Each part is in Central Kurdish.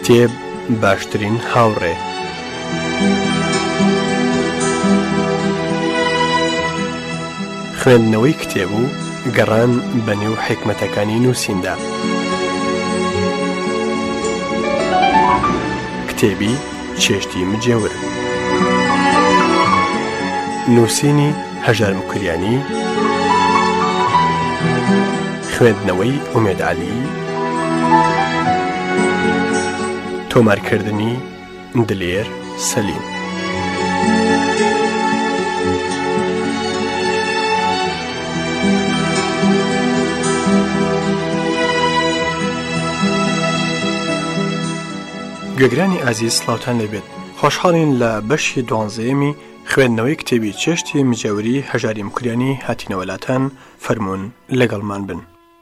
کتێب باشترین هاوڕێ. خوێندنەوەی کتێب و گەڕان بە نێو حکمەتەکانی نووسیندا. کتێبی چێشتی مجێور، نووسینی هەژار مکریانی، خوێندنەوەی ئومێد عەلی، تۆمارکردنی دلێر سەلیم. گوێگرانی ئازیز، سڵاوتان لەبێت. خۆشحاڵین لە بەشی 12یەمی خوێندنەوەی کتێبی چێشتی مجێوری هەژاری مکریانی هاتینەوەلاتان. فەرموون لەگەڵمان بن.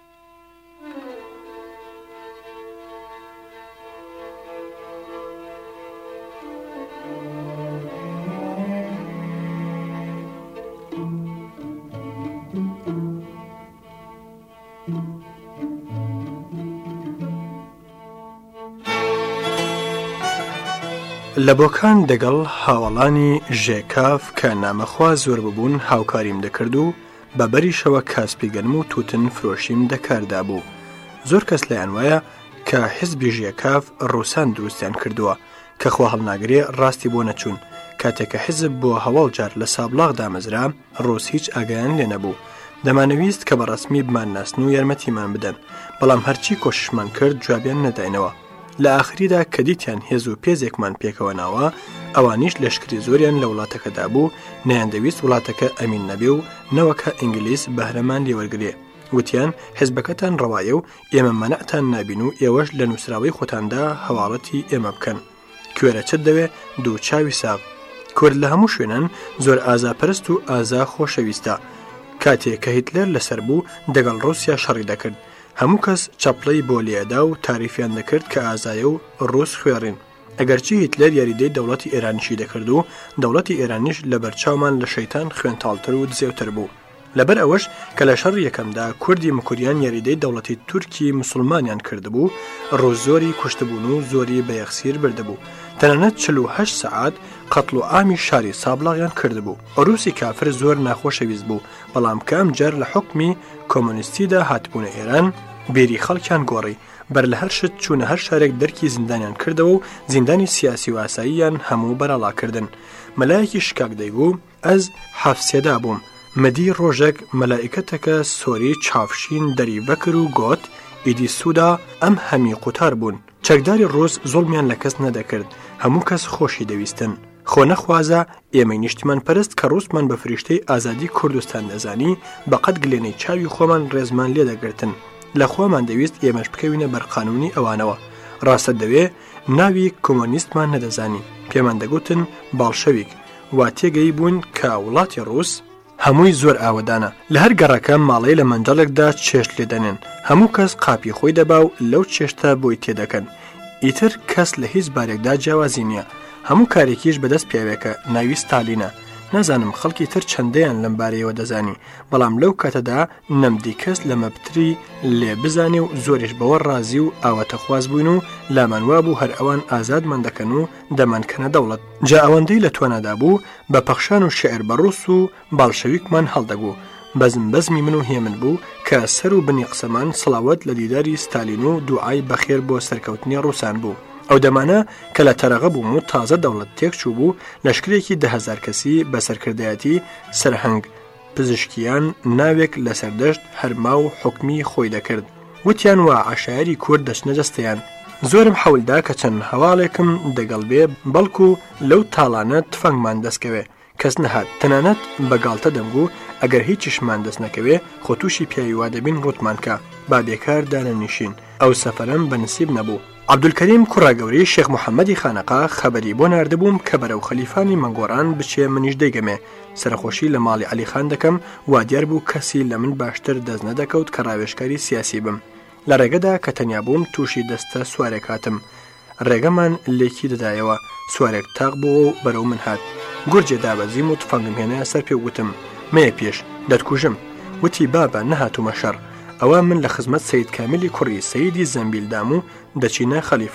لە بۆکان دەگەڵ هاوڵانی ژێکاف کە نامەخوا زۆر ببوون هاوکاریم دەکرد و بەبەریشەوە کاسپی گەنم و تووتن فرۆشیم دەکاردا بوو. زۆر کەس لەیان وایە کە حیزبی ژێکاف ڕووسان دروستیان کردووە کە خوا هەڵناگرێ ڕاستی بۆ نەچوون. کاتێککە حیزب بۆ هەواڵ جار لە سابلاغ دامەزرا، ڕووس هیچ ئاگایان لێ نەبوو. دەمانەویست کە بەڕەسمی بمانناسن و یارمەتیمان بدەن، بەڵام هەرچی کۆششمان کرد جوابیان نەداینەوە. لە ئاخریدا کە دیتیان هێز و پێزێکمان پێکەوە ناوە، ئەوانیش لەشکری زۆریان لە وڵاتەکەدا بوو، نەیاندەویست وڵاتەکە ئەمین نەبێ و نەوەکە ئینگلیس بەهرەمان لێوەرگرێ. وتیان حیزبەکەتان ڕەوایە و ئێمە مەنەعتان نابین و ئێوەش لە نووسراوەی خۆتاندا هەواڵەتی ئێمە بکەن. کوێرە چت دەوێ دوو چاوی ساغ. کورد لە هەموو شوێنن زۆر ئازاپەرست و ئازا خۆشەویستە. کاتێک کە هیتلەر لەسەر بوو دەگەڵ ڕووسیا شەڕی دەکرد. هەموو کەس چەپڵەی بۆ لێدا و تاریفیان دەکرد کە ئازایە و ڕووس خوێڕین. ئەگەرچی هیتلەر یاریدەی دەوڵەتی ئێرانیشی دەکرد و دەوڵەتی ئێرانیش لە بەرچاومان لە شەیتان خوێنتاڵتر و دزێوتر بوو. لەبەر ئەوەش کە لە شەڕ یەکەمدا کوردی مکوریان یاریدەی دەوڵەتی تورکی مسلمانیان کردبوو، ڕووس زۆری کوشتبوون و زۆری بە یەخسیر بردبوو. تەنانەت 48 سەعات قەتڵ و ئامی شاری سابلاغیان کردبوو. ڕووسی کافر زۆر ناخۆشەویست بوو، بەڵام کام جار لە حکمی کۆمۆنیستیدا هاتبوونە ئێران بێری خەڵکیان گۆڕی. بەر لە هەر شت چوونە هەر شارێک دەرکی زیندانیان کردەوە و زیندانی سیاسی و ئاساییان هەموو بەرەڵاکردن. مەلایەکی شکاک دەیگو ئەس حەفسێدا بووم. مەدی ڕۆژێک مەلایکەتەکە سۆری چاوشین دەری بەکر و گوت ئیدی سوودا ئەم هەمی قوتار بوون. چەکداری ڕۆژ زوڵمیان لە کەس نەدەکرد، هەموو کەس خۆشی دەویستن. خۆ نەخوازە ئێمەی نیشتیمان پەرست کە ڕووسمان بە فریشتەی ئازادی کوردستان دەزانی، بەقەت گلێنەی چاوی خۆمان ڕێزمان لێ دەگرتن. لە خۆمان دەویست ئێمەش بکەوینە بەرقانونی ئەوانەوە. ڕاستە دەوێ ناوی کۆمۆنیستمان نەدەزانی، پێمان دەگوتن باڵشەویک. وا تێگەی بوون کە وڵاتی ڕووس هەمووی زۆر ئاوەدانە. لە هەر گەڕەکە ماڵەی لە مەنجەڵێکدا چێشت لێدەنێن، هەموو کەس قاپی خۆی دەبا و لەو چێشتە بۆی تێدەکەن. ئیتر کەس لە هیچ بارێکدا جیاوازی نییە. هەموو کارێکیش بەدەست پیاوێکە، ناوی ستالینە. نازانم خەڵکی تر چەندەیان لەم بارەیەوە دەزانی، بەڵام لەو کاتەدا نەمدی کەس لە مەبتری لێ بزانێ و زۆریش بەوە ڕازی و ئاوەتەخواز بووین و لامانوا بوو هەر ئەوان ئازادمان دەکەن و دەمانکەنە دەوڵەت. جا ئەوەندەی لە توانادا بوو بە پەخشان و شێعر بە ڕووس و باڵشەویکمان هەڵدەبوو. بەزمی من و هێمن بوو کە سەر و بنی قسەمان سڵاوەت لە دیداری ستالین و دوعای بەخێر بۆ سەرکەوتنی ڕووسان بوو. ئەو دەمانە کە لە تەرەغە بووم و تازە دەوڵەت تێک چوو بوو، لەشکرێکی 10,000 کەسی بە سەرکردایەتی سەرهەنگ پزیشکیان ناوێک لە سەردەشت هەرما و حکمی خۆی دەکرد. وتیان وا عەشایری کورد دەچنە دەستیان. زۆرم حەولدا کە چەند هەواڵێکم دەگەڵ بێ، بەڵکو لەو تاڵانە تفەنگمان دەستکەوێ. کەس نەهات، تەنانەت بەگاڵتە دەمگو ئەگەر هیچیشمان دەست نەکەوێ خۆتوشی پیاوی وا دەبین ڕوتمان کە با بێکار دانەنیشین. ئەو سەفەرم بەنسیب نەبوو. عەبدولکەریم کوڕاگەورەی شێخ محەممەدی خانەقا خەبەری بۆ ناردبووم کە بەرەو خەلیفانی مەنگۆڕان بچێ، منیش دەیگەمێ. سەرخۆشی لە ماڵی عەلیخان دەکەم، وا دیار بوو کەسی لە من باشتر دەست نەدەکەوت کە ڕاوێژکاری سیاسی بم. لە ڕێگەدا کە تەنیا بووم تووشی دەستە سوارێک هاتم. ڕێگەمان لێکی دەدایەوە، سوارێک تاق بووە و بەرەو من هات. گورجێ دابەزیم و تفەنگم هێنایە سەر پێ وتم مەیە پێش دەتکوژم. وتی بابە نەهاتومە شەڕ، ئەوە من لە خزمەت سەید کامیلی کوڕی سەیدی زەمبیلدام و دەچینە خەلیفان.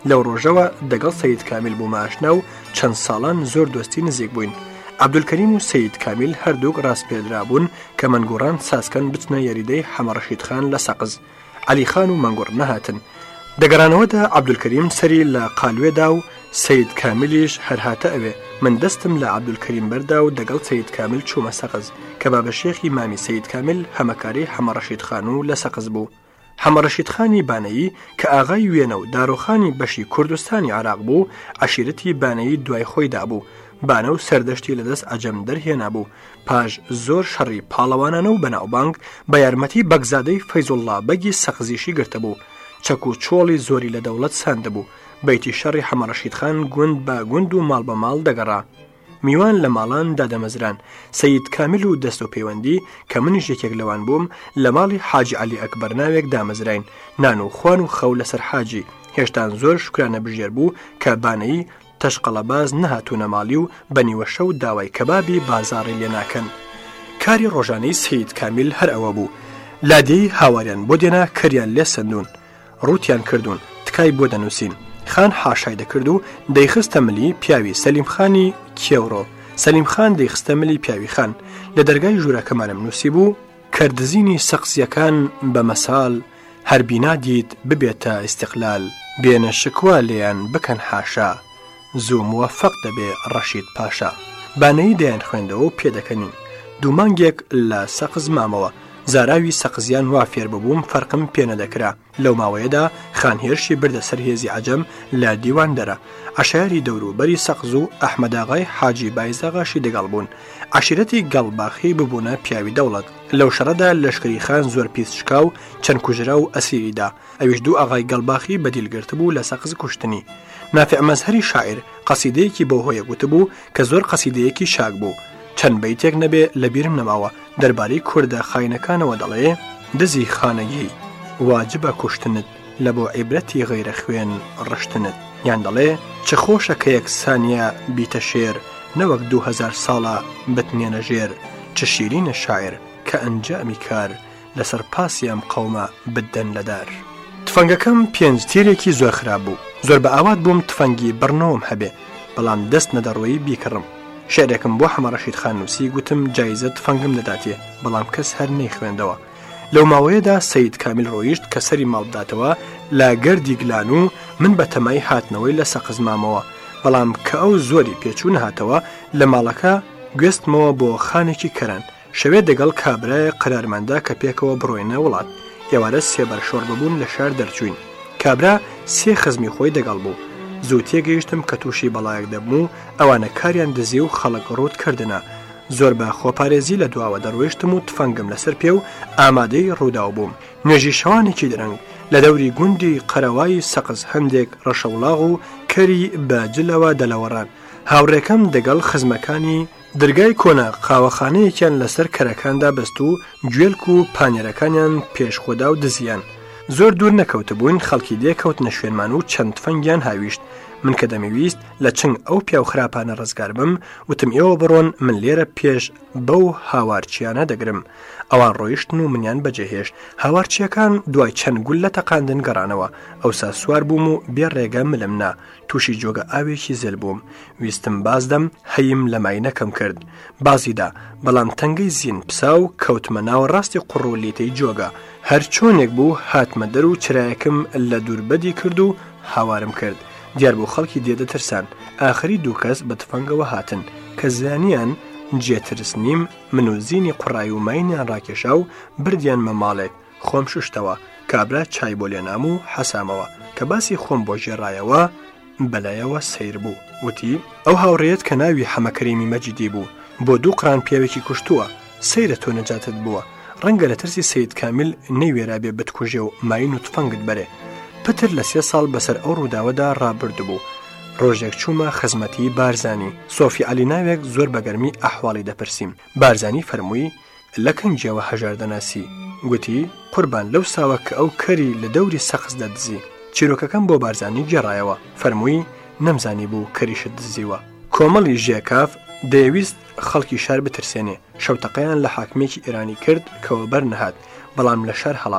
لەو ڕۆژەوە دەگەڵ سەید کامیل بوومە ئاشنا و چەند ساڵان زۆر دۆستی نزیک بووین. عەبدولکەریم و سەید کامیل هەردووک ڕاستپێدرابوون کە مەنگوڕان ساسکەن بچنە یاریدەی حەمەڕەشید خان لە سەقز. عەلی خان و مەنگوڕ نەهاتن. دەگەڕانەوەدا عەبدولکەریم سەری لە قالوێدا و سەید کامیلیش هەرهاتە ئەوێ. من دەستم لە عەبدولکەریم بەردا و دەگەڵ سەید کامیل چوومە سەقز کە بابەشێخی مامی سەید کامیل هەمەکاری حەمەڕەشید خان و لە سەقز بوو. حەمەڕەشید خانی بانەیی کە ئاغای وێنە و داڕۆخانی بەشی کوردستانی عێراق بوو، عەشیرەتی بانەیی دوای خۆیدا بوو. بانە و سەردەشتی لەدەست عەجەم دەرهێنا بوو. پاش زۆر شەڕی پاڵەوانانە و بەناوبانگ بە یارمەتی بەگزادەی فەیزوڵڵا بەگی سەقزیشی گرتە بوو. چەک و چۆڵی زۆری لە دەوڵەت ساندەبوو. بەیتی شەڕی حەمەڕەشید خان گوند بە گوند و ماڵ بە ماڵ دەگەڕا. میوان لە ماڵان دادەمەزران. سەید کامیل و دەست و پەیوەندی کە منیش یەکێک لەوان بووم لە ماڵی حاجی عەلی ئەکبەر ناوێک دامەزراین. نان و خوان و خەو لەسەر حاجی. هێشتان زۆر شکرانە بژێر بوو کە بانەی تەشقەڵەباز نەهاتوونە ماڵی و بەنیوە شەو داوای کەبابی بازاڕی لێ ناکەن. کاری ڕۆژانەی سەید کامیل هەر ئەوە بوو. لادێی هاواریان بۆ دێنا کەریان لێ سندون، ڕوتیان کردوون، تکای بۆ دەنووسین. خان حاشای دەکرد و دەیخستە ملی پیاوی سەلیم خانی کێوڕۆ. سەلیم خان دەیخستە ملی پیاوی خان. لە دەرگای ژوورەکەمانم نووسی بوو کەردزینی سەقزیەکان بە مەساڵ هەر بینا دیت ببێتە ئیستیقلال، بێنە شکوا لێیان بکەن حاشا، زوو موەفەق دەبێ ڕەشید پاشا. بانەی دەیان خوێندەوە و پێدەکەنین. دوو مانگێک لە سەقز مامەوە. زاراوی سەقزیان وا فێر ببووم فەرقم پێ نەدەکرا. لەو ماوەیەدا خانهێرشی بردە سەر هێزی عەجەم لە دیوان دەرە. عەشایری دەوروبەری سەقز و ئەحمەداغای حاجی بایزاغاشی دەگەڵ بوون. عەشیرەتی گەڵباخی ببوونە پیاوی دەوڵەت. لەو شەڕەدا لەشکری خان زۆر پیس شکا و چەند کوژرا و ئەسیریدا. ئەویش دوو ئاغای گەڵباخی بەدیلگرت بوو لە سەقز کوشتنی. نافع مەزهەری شاعیر قەسیدەیەکی بۆ هۆیە گوتبوو کە زۆر قەسیدەیەکی شاک بوو. چەند بەیتێک نەبێ لە بیرم نەماوە. دەربارەی کوردە خاینەکانەوە دەڵێ: دزی خانەگی واجبە کوشتنت لە بۆ عیبرەتی غەیرە خوێن ڕشتنت. یان دەڵێ چ خۆشە کە یەک سانیە بیتە شێر، نەوەک 2000 ساڵە بتمێنە ژێر. چ شیرینە شاعر کە ئەنجامی کار لەسەر پاسی ئەم قەومە بدەن لەدار. تفەنگەکەم 5 تیرێکی زۆر خراپ بوو. زۆر بە ئاوات بووم تفەنگی بڕنەوەم هەبێ، بەڵام دەست نەدەڕۆیی بیکڕم. شعرێکم بۆ حەمەڕەشید خان نووسی، گوتم جایزە تفەنگم دەداتێ، بەڵام کەس هەر نەیخوێندەوە. لەو ماوەیەدا سەید کامیل ڕۆیشت کە سەری ماڵ بداتەوە لە گەردی گلان و من بە تەمای هاتنەوەی لە سەقز مامەوە. بەڵام کە ئەو زۆری پێچوو نەهاتەوە لە ماڵەکە گوێستمەوە بۆ خانێکی کەران. شەوێ دەگەڵ کابرای قەرارماندا کە پێکەوە بڕۆینە وڵات. ئێوارە سێبەر شۆڕ ببوون لە شار دەرچوین. کابرا 3 خزمی خۆی دەگەڵ بوو. زوو تێگەیشتم کە تووشی بەڵایەک دەبم و ئەوانە کاریان دزی و خەڵک ڕوت کردنە. زۆر بە خۆپارێزی لە دواوە دەڕۆیشتم و تفەنگم لەسەر پێ و ئامادەی ڕووداو بووم. نوێژی شەوانێکی درەنگ لە دەوری گوندی قەرەوای سەقز هەندێک ڕەشەوڵاغ و کەری بەجلەوە دەلەوەڕان. هاوڕێکەم دەگەڵ خزمەکانی دەرگای کۆنە قاوەخانەیەکیان لەسەر کەرەکاندا بەست و گوێلک و پانێرەکانیان پێشخۆدا و دزیان. زۆر دوور نەکەوتە بووین، خەڵکی دێکەوتنە شوێنمان و چەند تفەنگیان هاویشت. من کە دەمەویست لە چنگ ئەو پیاو خراپانە ڕزگار بم، وتم ئێوە بڕۆن، من لێرە پێش بەو هاوارچیانە دەگرم. ئەوان ڕۆیشتن و منیان بەجێهێشت. هاوارچیەکان دوای چەند گول لە تەقاندن گەڕانەوە. ئەوسا سوار بووم و بێ ڕێگە ملمنا. تووشی جۆگە ئاوێکی زل بووم. ویستم باز دەم، هەیم لە ماینەکەم کرد. بازیدا، بەڵام تەنگەی زین پسا و کەوتمە ناوە ڕاستی قوڕ و لیتەی جۆگە. هەر چۆنێک بوو هاتمە دەر و چرایەکم لە دووربەدی کرد و هاوارم کرد. دیار بۆ خەڵکی دێدە ترسان. ئاخری 2 کەس بە تفەنگەوە هاتن کە زانیان جێترس نیم. من و زینی قوڕایی و ماینیان ڕاکێشا و بردیان مە ماڵێک. خۆم شوشتەوە. کابرا چای بۆ لێنام و حەسامەوە کە باسی خۆم بۆ ژێڕایەوە بەلایەوە سیر بوو. وتی ئەو هاوڕێیەت کە ناوی حەمەکەریمی مەجیدی بوو، بۆ 2 قران پیاوێکی کوشتووە. سەیرە تۆ نەجاتت بووە. ڕەنگە لە ترسی سەید کامیل نەیوێرا بێ بتکوژێ و ماین و تفەنگت بەرێ. پتر لە 3 ساڵ بەسەر ئەو ڕووداوەدا ڕابردبوو. ڕۆژێک چوومە خزمەتی بارزانی. سۆفی عەلی ناوێک زۆر بەگەرمی ئەحواڵی دەپرسیم. بارزانی فەرمووی لە کەنجیەوە هەژار دەناسی. گوتی قوربان لەو ساوە کە ئەو کەری لە دەوری سەقز دەدزی. چیرۆکەکەم بۆ بارزانی گێڕایەوە. فەرمووی نەمزانی بوو کەریشت دزیوە. کۆمەڵی ژێکاف دەیویست خەڵکی شار بترسێنێ. شەوتەقەیان لە حاکمێکی ئێرانی کرد کەوە بەر نەهات، بەڵام لە شار هەڵات.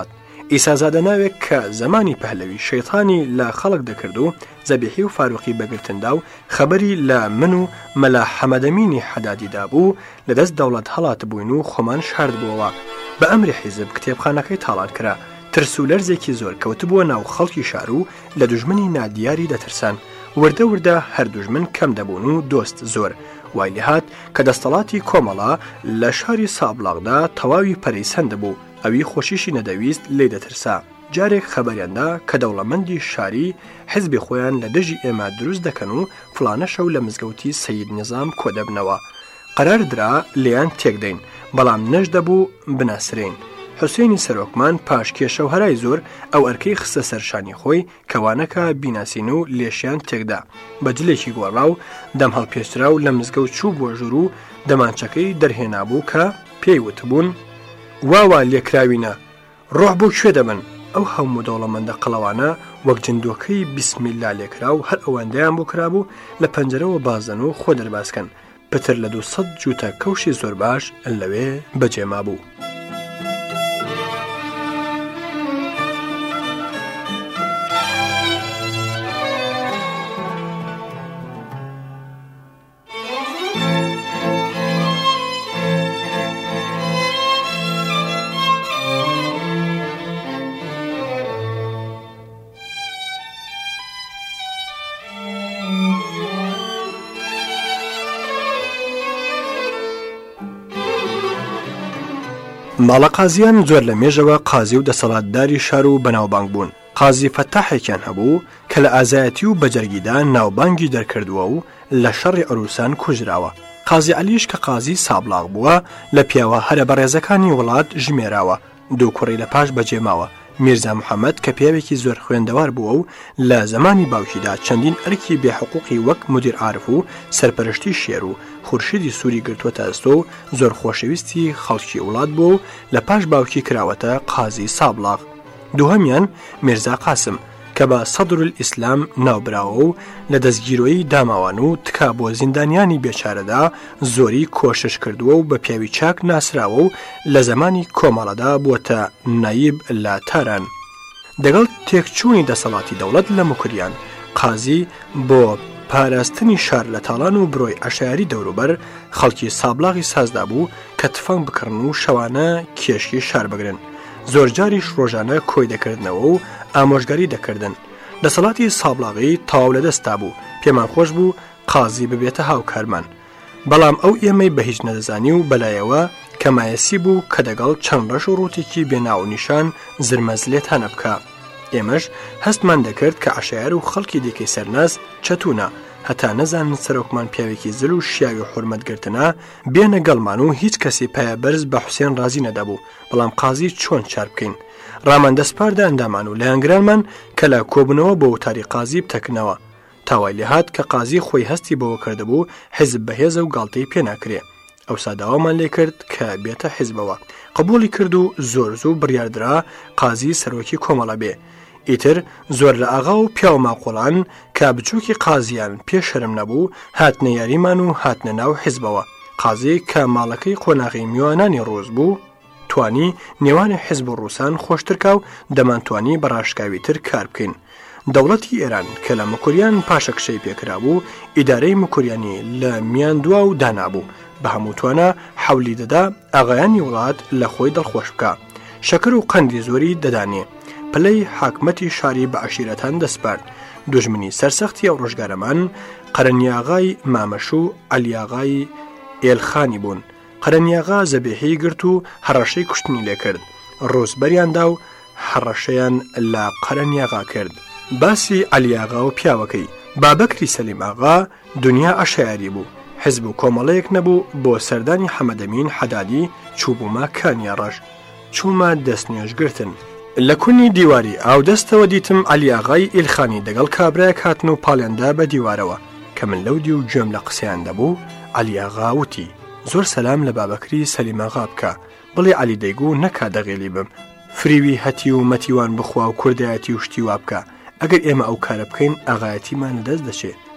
ئیسازادە ناوێک کە زمانی پەهلەوی شەیطانی لە خەڵک دەکرد و زەبیحی و فاروقی بەگرتندا و خەبەری لە من و مەلا حەمەدەمینی حەدادیدا بوو لەدەست دەوڵەت هەڵات بووین و خۆمان شارد بووەوە. بە ئەمری حیزب کتێبخانەکەی تاڵان کرا. ترس و لەرزێکی زۆر کەوتبووە ناو خەڵکی شار و لە دوژمنی نادیاری دەترسان. وردە وردە هەر دوژمن کەم دەبوون و دۆست زۆر. وای لێهات کە دەستەڵاتی کۆمەڵا لە شاری سابلاغدا تەواوی پەرەیسەند بوو، ئەوی خۆشیشی نەدەویست لێ دەترسا. جارێک خەبەریاندا کە دەوڵەمەندی شاری حیزبی خۆیان لە دژی ئێمە دروست دەکەن و فلانە شەو لە مزگەوتی سەید نیزام کۆدەبنەوە. قەرار درا لێیان تێکدەین، بەڵام نەش دەبوو بناسرین. حوسێنی سەرۆکمان پاش کێشە و هەرای زۆر ئەو ئەرکەی خستە سەرشانی خۆی کەوانەکە بیناسین و لێشیان تێکدا. بەجلێکی گۆڕا و دەم هەڵپێشرا و لە مزگەوت چوو بۆ ژوور و دەمانچەکەی دەرهێنابوو کە پێی وتبوون واوا لێکراوینە، ڕۆح بۆ کوێ دەبن. ئەو هەموو دەوڵەمەندە قەڵەوانە وەک جندۆکەی بیسمیلا لێکرا و هەر ئەوەندەیان بۆ کرابوو لە پەنجەرەوە بازدەن و خۆ دەرباسکەن. پتر لە 200 جوتە کەوشی زۆر باش لەوێ بەجێما بوو. ماڵە قازیان زۆر لە مێژەوە قازی و دەسەڵاتداری شار و بەناوبانگ بوون. قازی فەتاحێکیان هەبوو کە لە ئازایەتی و بەجەرگیدا ناوبانگی دەرکردووە و لە شەڕی عروسان کوژراوە. قازی عەلیش کە قازی سابلاغ بووە لە پیاوە هەرە بەڕێزەکانی وڵات ژمێراوە. دوو کوڕی لە پاش بەجێماوە. میرزا محەممەد کە پیاوێکی زۆر خوێندەوار بووە و لە زمانی باوکیدا چەندین ئەرکی بێحقوقی وەک مدیر عارف و سەرپەرشتی شێر و خورشیدی سووری گرتووەتە ئەستۆ و زۆر خۆشەویستی خەڵکی وڵات بوو و لە پاش باوکی کراوەتە قازی سابلاغ. دووهەمیان میرزا قاسم کە بە سەدر الئیسلام ناوبراوە و لە دەستگیرۆیی داماوان و تکا بۆ زیندانیانی بێچارەدا زۆری کۆشش کردووە و بە پیاوی چاک ناسراوە و لە زمانی کۆمەڵەدا بووەتە نایب لە تاران. دەگەڵ تێکچوونی دەسەڵاتی دەوڵەت لە مکریان قازی بۆ پاراستنی شار لە تاڵان و برۆی عەشایری دەوروبەر خەڵکی سابلاغی سازدا بوو کە تفەنگ بکڕن و شەوانە کێشکی شار بگرن. زۆر جاریش ڕۆژانە کۆی دەکردنەوە و ئامۆژگاری دەکردن. دەسەڵاتی سابلاغی تەواو لەدەستا بوو. پێمان خۆش بوو قازی ببێتە هاوکارمان. بەڵام ئەو ئێمەی بە هیچ نەدەزانی و بەلایەوە کە مایەسی بوو کە دەگەڵ چەند ڕەش و ڕوتێکی بێناو نیشان زرمەزلێتانە بکە. ئێمەش هەستمان دەکرد کە عەشایەر و خەڵکی دیکەی سەرناز چەتونە هەتا نەزانن سەرۆکمان پیاوێکی زل و شیاوی و حورمەتگرتنە بێنە گەڵمان و هیچ کەسی پایە بەرز بە حوسێن ڕازی نەدەبوو. بەڵام قازی چۆن چار بکەین؟ ڕامان دەسپاردە ئەندامان و لایەنگرانمان کە لە کۆبنەوە بۆ وتاری قازی بتەکنەوە. تاوای لێهات کە قازی خۆی هەستی بەوە کردبوو حیزب بەهێزە و گاڵتەی پێ ناکرێ. ئەو ساداوامان لێ کرد کە بێتە حیزبەوە. قبولی کرد و زۆر زوو بڕیاردرا قازی سەرۆکی کۆمەڵە بێ. ئیتر زۆر لە ئاغا و پیاو ماقۆڵان کە بچووکی قازیان پێشەرم نەبوو هاتنە یاریمان و هاتنە ناو حیزبەوە. قازی کە ماڵەکەی قۆناغی میوانانی ڕۆز بوو توانی نێوانی حیزب و ڕووسان خۆشترکا و دەمانتوانی بەڕاشکاویتر کار بکەین. دەوڵەتی ئێران کە لە مکوریان پاشەکشەی پێکرا بوو ئیدارەی مکوریانی لە میان دوا و دانابوو. بە هەمووتوانە حەولی دەدا ئاغایانی وڵات لە خۆی دڵخۆش بکە. شەکر و قەندی زۆری دەدانێ. پلەی حاکمەتی شاری بە عەشیرەتان دەسپارد. دوژمنی سەرسەختی ئەو ڕۆژگارەمان قەرەنیاغای مامەش و عەلیاغای ئێلخانی بوون. قەرەنیاغا زەبیحی گرت و هەڕەشەی کوشتنی لێ کرد. ڕۆزبەریاندا و هەڕەشەیان لە قەرەنیاغا کرد. باسی عەلیاغا و پیاوەکەی بابەکری سەلیم ئاغا دنیا عەشایری بوو. حیزب و کۆمەڵەیەک نەبوو بۆ سەردانی حەمەدەمین حەدادی چووبوومە کانیا ڕەش. چوومە دەستنوێژگرتن. لە کونی دیواری ئاودەستەوە دیتم عەلیاغای ئیلخانی دەگەڵ کابرایەک هاتن و پاڵێندا بە دیوارەوە کە من لەو دی و گوێم لە قسەیان دەبوو. عەلیاغا وتی زۆر سەلام لە بابەکری سەلیماغا بکە، بڵێ عەلی دەیگو نەکا دەغێلی بم، فریوی هەتی و مەتیوان بخوا و کوردایەتی و شتی وا بکە. ئەگەر ئێمە ئەو کارە بکەین ئاغایەتیمان لەدەست دەچێت.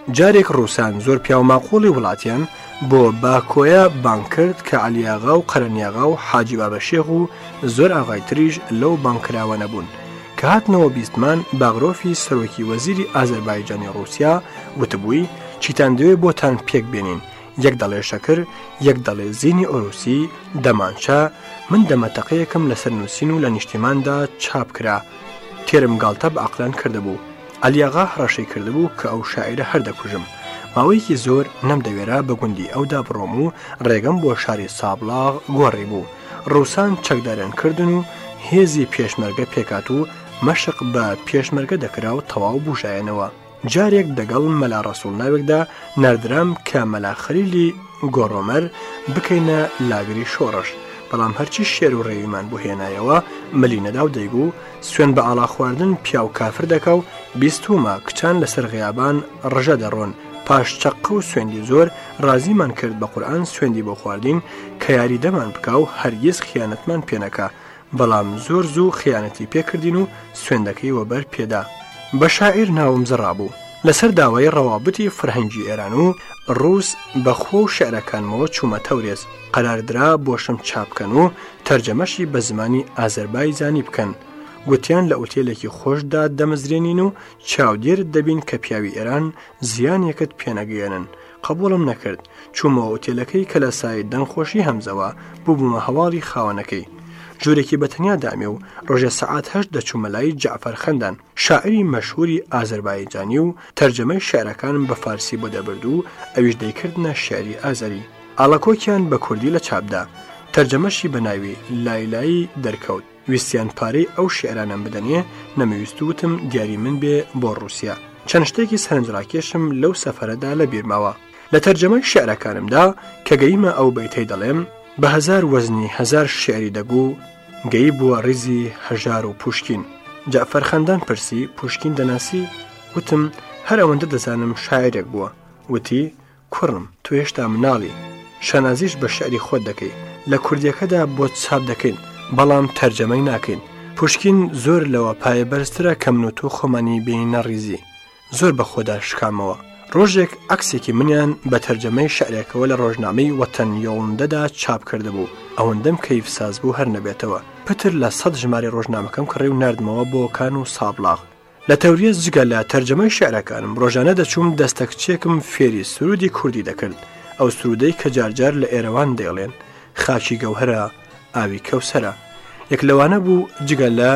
جارێک ڕووسان زۆر پیاوماقۆڵی وڵاتیان بۆ باکۆیە بانگ کرد کە عەلیاغا و قەرەنیاغا و حاجی بابەشێخ و زۆر ئاغای تریش لەو بانگکراوە نەبوون کە هاتنەوە بیستمان باغرۆفی سەرۆکی وەزیری ئازەربایجانی ڕووسیا وتبووی چیتان دەوێ بۆتان پێک بێنین یەک دەڵێ شەکر یەک دەڵێ زینی ئۆروسی دەمانچە من دەمەتەقەیەکم لەسەر نووسین و لە نیشتیماندا چاپ کرا تێرم گاڵتە بە عەقلان کردبوو عەلیاغا هەڕەشەی کردبوو کە ئەو شاعیرە هەردەکوژم ماوەیەکی زۆر نەمدەوێرا بە گوندی ئەودا بڕۆم و ڕێگەم بۆ شاری سابلاغ گۆڕی بوو ڕووسان چەکداران کردن و هێزی پێشمەرگە پێکات و مەشق بە پێشمەرگە دەکرا و تەواو بوژایەنەوە جارێک دەگەڵ مەلا ڕەسوڵ ناوێکدا نەردرام کە مەلا خەلیلی گۆڕۆمەر بکەینە لاگری شۆڕش بەڵام هەرچی شێر و ڕێویمان بۆ هێنایەوە مەلی نەدا و دەیگو سوێن بە ئاڵا خواردن پیا و کافر دەکا و بیستومە کچان لەسەر غیابان ڕژە دەڕۆن پاش چەقە و سوێندی زۆر ڕازیمان کرد بە قورئان سوێندی بۆ خواردین کە یاریدەمان بکا و هەرگیز خیانەتمان پێنەکا بەڵام زۆر زوو خیانەتی پێکردین و سوێندەکەی وەبەر پێدا بە شاعیر ناوم زەڕابوو لەسەر داوای ڕەوابەتی فرهەنگی ئێران و ڕووس بەخۆ و شێعرەکانمەوە چوومە تەورێز قەراردرا بۆشم چاپکەن و تەرجەمەشی بە زمانی ئازەربایجانی بکەن گوتیان لە ئوتێلێکی خۆشدا دەمەزرێنین و چاودێرت دەبین کە پیاوی ئێران زیانێکت پێنەگەێنن قبوڵم نەکرد چوومەوە ئوتێلەکەی کە لە سای دەنگخۆشی هەمزەوە بووبوومە هەواڵی خاوەنەکەی ژوورێکی بەتەنیا دامێ و ڕۆژە سەعات 8 دەچوومە لای جەعفەر خەندان شاعری مەشهوری ئازەربایجانی و تەرجەمەی شێعرەکانم بە فارسی بۆ دەبرد و ئەویش دەیکردنە شێعری ئازەری ئاڵەکۆکیان بە کوردی لە چاپدا تەرجەمەشی بە ناوی لایلایی دەرکەوت ویستیان پارەی ئەو شێعرانم بدەنێ نەمەویست وتم دیاری من بێ بۆ ڕووسیا چەند شتێکی سەرنجڕاکێشم لەو سەفەرەدا لە بیرماوە لە تەرجەمەی شێعرەکانمدا کە گەیمە ئەو بەیتەی دەڵێم بە هەزار وەزنی هەزار شێعری دەگو گەی بووە ڕیزی هەژار و پوشکین جەعفەر خەندان پرسی پوشکین دەناسی وتم هەر ئەوەندە دەزانم شاعرێک بووە وتی کوڕم تو هێشتا مناڵی شەنازیش بە شێعری خۆت دەکەی لە کوردیەکەدا بۆ چاپ دەکەین بەڵام تەرجەمەی ناکەین پوشکین زۆر لەوە پایە بەرزترە کە من و تۆ خۆمانی بینە ڕیزی زۆر بە خۆدا شکامەوە ڕۆژێک عەکسێکی منیان بە تەرجەمەی شێعرێکەوە لە ڕۆژنامەی وەتەن یۆڵندەدا چاپ کردبوو ئەوەندەم کەیفساز بوو هەر نەبێتەوە پتر لە 100 ژمارە ڕۆژنامەکەم کڕێ و نردمەوە بۆ کان و سابلاغ لە تەوریە جگە لە تەرجەمەی شێعرەکانم ڕۆژانە دەچووم دەستە کچێکم فێری سرودی کوردی دەکرد ئەو سرودەی کە جارجار لە ئێرەوان دەیڵێن خاکی گەوهرە ئاوی کەوسەرە یەک لەوانە بوو جگە لە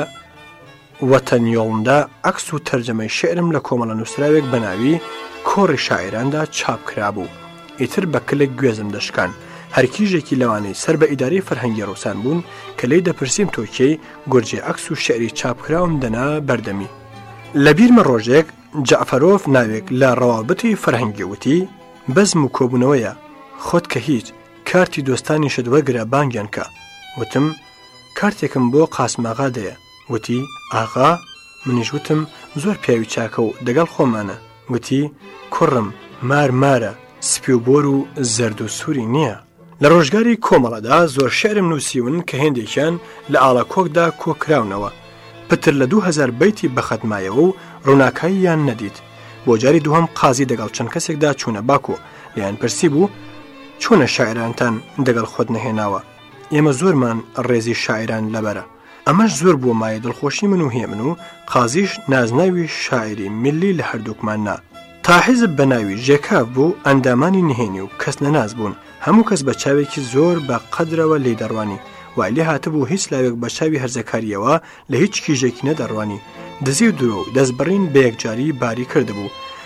وەتەن یۆڵندا عەکس و تەرجەمەی شێعرم لە کۆمەڵە نووسراوێک بە ناوی کۆڕی شاعراندا چاپ کرابوو ئیتر بە کلێک گوێزم دەشکان هەرکیژێکی لەوانەی سەر بە ئیدارەی فەرهەنگی ڕووسان بوون کە لی دەپرسیم تۆکەی گورجێ عەکس و شێعری چاپکراوم دەنا بەردەمی لە بیرمە ڕۆژێک جەعفەرۆف ناوێک لە ڕەوابەتی فەرهەنگی وتی بەزم و کۆبوونەوەیە خۆت کە هیچ کارتی دۆستانیشت وەرگرە بانگیان کە وتم کارتێکم بۆ قاسماغا دەیە وتی ئاغا منیش وتم زۆر پیاوی چاکە و دەگەڵ خۆمانە وتی کوڕم مارە سپی و بۆر و زەرد و سووری نییە لە ڕۆژگاری کۆمەڵەدا زۆر شێعرم نووسیون کە هێندێکیان لە ئاڵەکۆکدا کۆکراونەوە پتر لە 2000 بەیتی بەخەتمایەوە و ڕووناکاییان نەدیت بۆ جاری دووەم قازی دەگەڵ چەند کەسێکدا چوونە باکۆ لیان پرسی بوو چۆنە شاعرانتان دەگەڵ خۆت نەهێناوە ئێمە زۆرمان ڕێزی شاعران لەبەرە ئەمەش زۆر بووە مایە دڵخۆشی من و هێ من و قازیش نازناوی شاعری ملی لە هەردووکمان نا تا حیزب بە ناوی ژێکاف بوو ئەندامانی نهێنی و کەس نەناز بوون هەموو کەس بە چاوێکی زۆر بە قەدرەوە لێی دەڕوانی وای لێ هاتبوو هیچ لاوێک بە چاوی هەرزەکاریەوە لە هیچ کیژێکی نەدەڕوانی دزی و درۆ و دەستبڕین بە یەکجاری باری کردبوو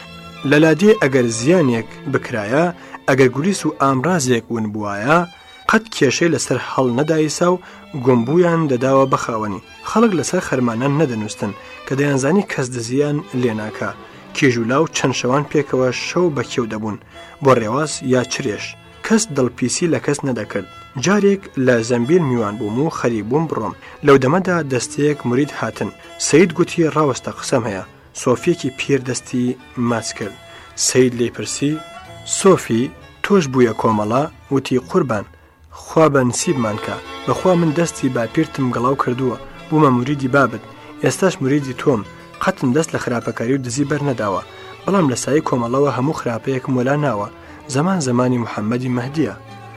لە لادێ ئەگەر زیانێک بکرایە ئەگەر گولیس و ئامرازێک ون بوایە قەت کێشەی لەسەر هەڵ نەدایسا و گۆمبویان دەداوە بەخاوەنی خەڵک لەسەر خەرمانان نەدەنووستن کە دەیانزانی کەس دزیان لێناکە کێژولا و چەند شەوان پێکەوە شەو بە کێو دەبوون بۆ ڕێواز یا چرێش کەس دڵپیسی لە کەس نەدەکرد جارێک لە زەمبیل میوان بووم و خەریک بووم بڕۆم لەو دەمەدا دەستەیەک مرید هاتن سەید گوتی ڕاوەستە قسەم هەیە سۆفیەکی پیر دەستی ماچ کرد سەید لێ پرسی سۆفی تۆش بوویە کۆمەڵە وتی قوربان خوا بە نسیبمان کە بەخوا من دەستی باپیرتم گەڵاو کردووە بوومە موریدی بابت ئێستاش موریدی تۆم قەتم دەست لە خراپەکاری و دزی بەرنەداوە بەڵام لە سای کۆمەڵەوە هەموو خراپەیەکم وەلا ناوە زەمان زەمانی محەممەدی مەهدیە.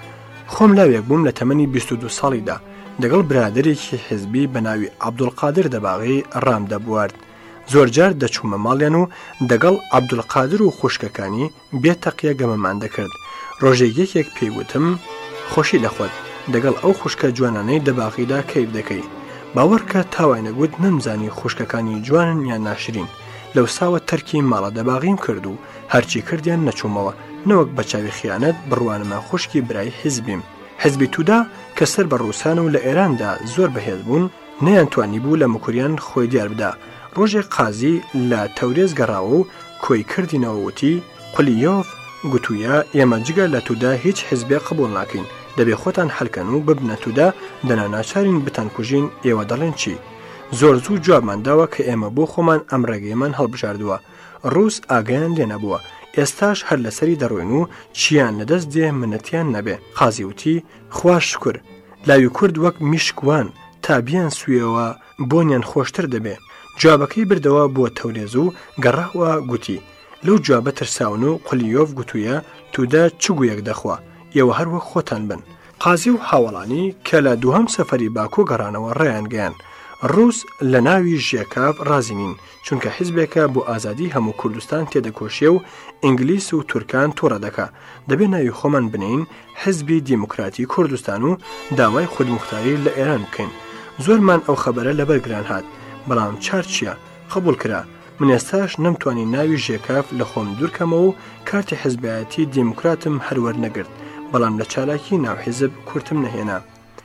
خۆم لاوێک بووم لە تەمەنی 22 ساڵیدا دەگەڵ برادێکی حزبی بە ناوی عەبدولقادر دەباغی ڕام دەبوارد. زۆرجار دەچوومە ماڵیان و دەگەڵ عەبدولقادر و خوشکەکانی بێتەقیە گەمەمان دەکرد. ڕۆژێک یەکێک پێیوتم خۆشی دەخۆت دەگەڵ ئەو خوشکە جوانانەی دەباغیدا کەیف دەکەی. باوەڕکە تاوای نەگوت نەمزانی خوشکەکانی جوانن یان ناشرین. لەو ساوە تەرکی ماڵە دەباغیم کرد و هەرچی کردیان نەچوومەوە نەوەک بە چاوی خیانەت بڕوانمە خوشکی برای حزبیم. حزبی تودا کە سەر بە ڕووسان و لە ئێراندا زۆر بەهێز بوون نەیانتوانی بوو لە مکوریان خۆی دیار بدا. ڕۆژێک قازی لە تەورێز گەڕاوە و کۆی کردینەوە وتی قولیۆف گوتوویە ئێمە جگە لە تودا هیچ حزبێ قبول ناکەین دەبێ خۆتان هەلکەن و ببنە تودا دەنا ناچارین بتان کوژین ئێوە دەڵێن چی؟ زۆر زوو جوابمانداوە کە ئێمە بۆ خۆمان ئەم ڕێگەیەمان هەڵبژاردووە. ڕووس ئاگیان لێ نەبووە. ئێستاش هەر لەسەری دەڕۆین و چیان لەدەست دێ منەتیان نەبێ. قازی وتی خوا شکر لاوی کورد وەک میشکوان تا بیان سوێەوە بۆنیان خۆشتر دەبێ. جوابەکەی بردەوە بۆ تەورێز و گەڕاوە گوتی لەو جوابە ترساون و قولیۆف گوتوویە تودا چ گویەک دەخوا ئێوە هەروەک خۆتان بن. قازی و هاوڵانی کە لە دووهەم سەفەری باکۆ گەڕانەوە ڕێیان گەیان. ڕووس لە ناوی ژێکاف ڕازی نین چونکە حیزبێکە بۆ ئازادی هەموو کوردستان تێدەکۆشیە و ئینگلیس و تورکان تووڕە دەکا دەبێ ناوی خۆمان بنین حیزبی دیموکراتی کوردستان و داوای خودموختاری لە ئێران بکەین. زۆرمان ئەو خەبەرە لەبەرگران هات بەڵام چار چییە قبول کرا. من ئێستاش نەمتوانی ناوی ژێکاف لە خۆم دوورکەمەوە و کارتی حیزبایەتی دیموکراتم هەروەر نەگرت بەڵام لە چالاکی ناو حیزب کورتم نەهێنا.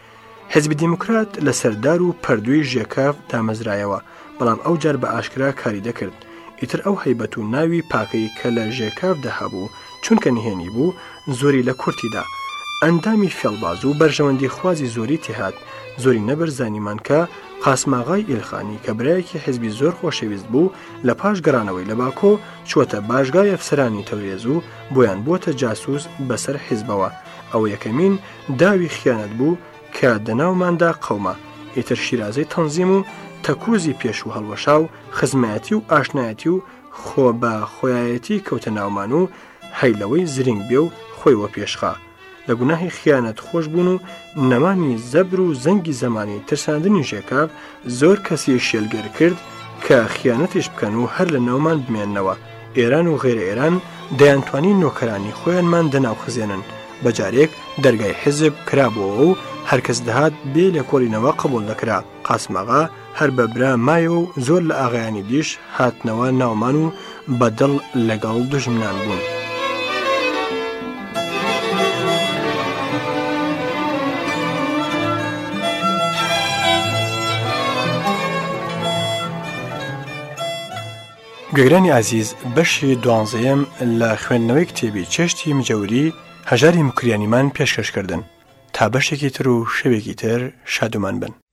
حزبی دیموکرات لە سەردار و پەردووی ژێکاف دامەزرایەوە بەڵام ئەو جار بە ئاشکرا کاری دەکرد. ئیتر ئەو هەیبەت و ناوی پاکەی کە لە ژێکاف دەهابوو چونکە نهێنی بوو زۆری لە کورتیدا. ئەندامی فێڵباز و بەرژەوەندی خوازی زۆری تێهات. زۆری نەبەر زانیمان کە قاسماغای ئیلخانی کە برایەکی حزبی زۆر خۆشەویست بوو لە پاش گەڕانەوەی لە باکۆ چوەتە باشگای ئەفسەرانی تەورێز و بۆیان بۆتە جاسووس بەسەر حیزبەوە. ئەو یەکەمین داوی خیانەت بوو کە دەناوماندا قەومە. ئیتر شیرازەی تەنزیم و تەکوزی پێش و هەڵوەشا و خزمەتی و ئاشنایەتی و خۆ بە خۆیایەتی کەوتە ناومان و هەیلەوەی زرنگ بێ و خۆیوە پێشخا. لە گوناهی خیانەت خۆش بوون و نەمانی زەبر و زەنگی زەمانی ترساندنی ژێکاف زۆر کەسی شێلگەر کرد کە خیانەتیش بکەن و هەر لە ناومان بمێننەوە. ئێران و غێرە ئێران دەیانتوانی نۆکەرانی خۆیانمان دەناوخزێنن. بەجارێک دەرگای حزب کرابەوە و هەرکەس دەهات بێ لە کۆڵینەوە قبول دەکرا. قاسماغا هەر بەبرا مایە و زۆر لە ئاغایانی دیش هاتنەوە ناومان و بەدڵ لەگەڵ دوژمنان بوون. گەگرانی عزیز بەشی 12ەم لە خوێندنەوەی کتێبی چێشتی مجەوری هەژاری مکریانیمان پێشکەشکردن. تا بەشێکی تر و شەوێکی تر شادومان بن.